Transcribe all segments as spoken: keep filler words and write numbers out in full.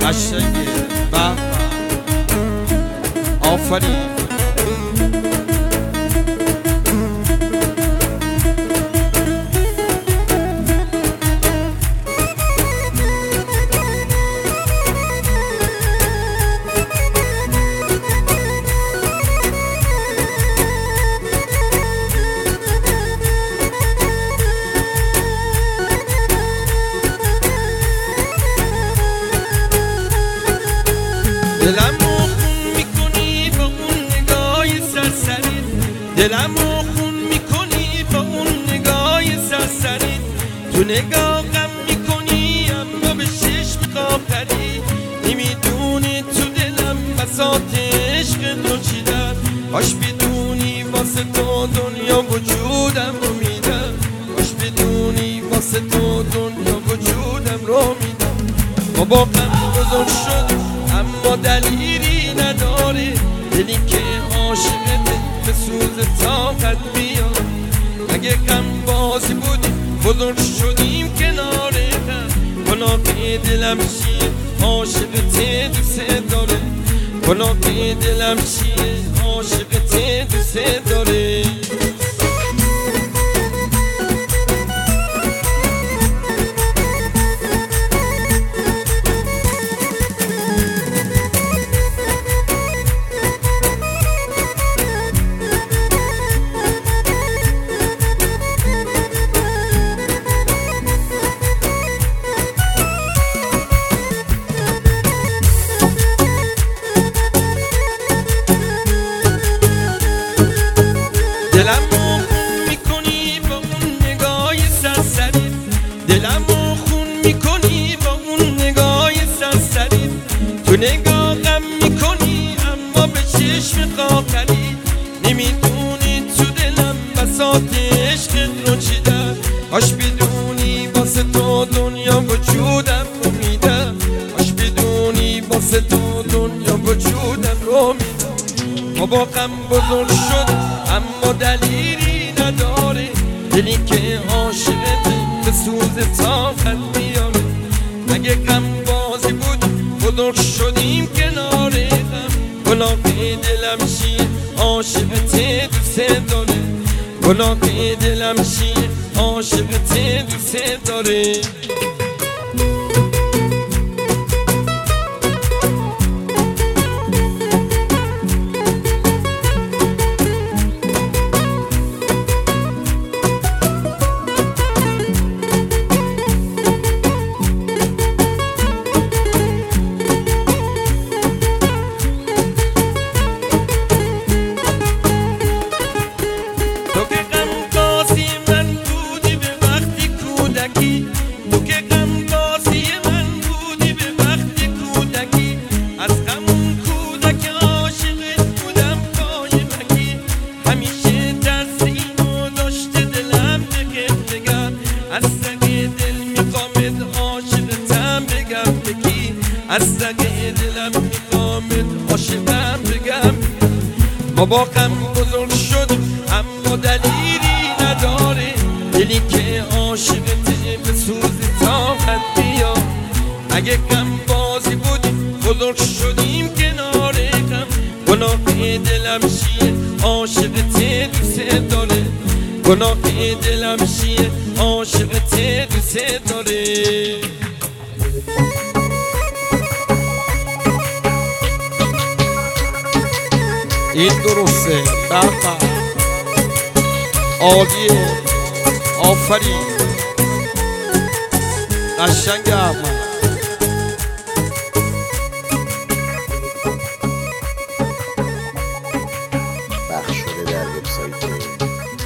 قشنگه. به آفرین. دلمو خون میکنی با اون نگاه سرسری، دلمو خون میکنی با اون نگاه سرسری، تو نگاه غم میکنی اما به چشم قاپری، نمیدونی تو دلم بساط عشق تو چیدم، باش بدونی واسه تو دنیا وجودم رو میدم، باش بدونی واسه تو دنیا وجودم رو میدم. بابا غم بزرگ شد اما دلیلی نداره، دلی که عاشقته به سوز طاقت بیاد. اگه غم بازی بودیم بزرگ شدیم کنار هم، گناه دلم چیه عاشقته دوست داره، گناه دلم چیه عاشقته دوست داره. دلمو خون میکنی با اون نگاه سرسری، دلمو خون میکنی با اون نگاه سرسری، تو نگاه غم میکنی اما به چشم قاقری، نمیدونی تو دلم بساط عشق رو چیدم، باش بدونی واسه تو دنیا وجودم رو میدم، باش بدونی واسه تو دنیا وجودم رو میدم. بابا غم بزرگ شد اما دلیلی نداره، دلی که عاشقته به سوز طاقت میاره. اگه غم بازی بود بزرگ شدیم کنار هم، گناه دلم چیه عاشقته دوست داره، گناه دلم چیه عاشقته دوست داره. تو که غم بازی من بودی به وقتی کودکی، تو که غم بازی من بودی به وقتی کودکی، از همون کودک عاشقت بودم قایمکی، همیشه درس اینو داشته دلم بگم بگم، از سگ دل میخوامت عاشقتم بگم بگی، از سگ دلم میخوامت عاشقم بگم. بابا غم بزرگ شد اما دلیلی نداره، دلی که عاشقته به سوز طاقت بیاد. اگه غم بازی بودیم بزرگ شدیم کنار هم، گناه دلم چیه عاشقته دوست داره، گناه دلم چیه عاشقته دوست داره. این درسته. بابا عالیه. آفرین. قشنگم. پخش شده در وبسایت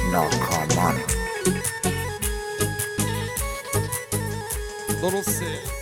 ناکامان. درسته.